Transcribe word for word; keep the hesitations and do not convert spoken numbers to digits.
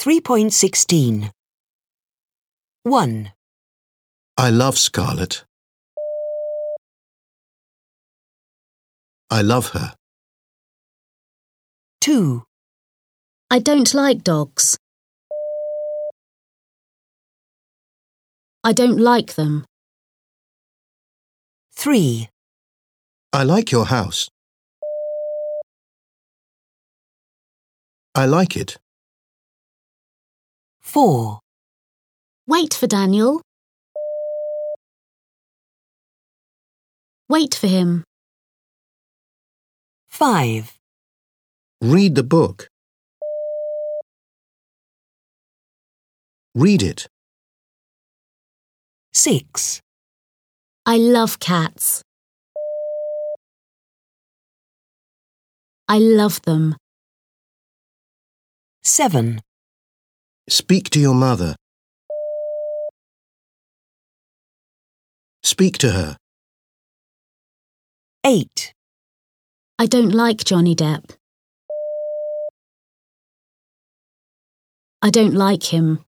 three point sixteen. one. I love Scarlett. I love her. two. I don't like dogs. I don't like them. three. I like your house. I like it. four. Wait for Daniel. Wait for him. five. Read the book. Read it. six. I love cats. I love them. seven. Speak to your mother. Speak to her. eight. I don't like Johnny Depp. I don't like him.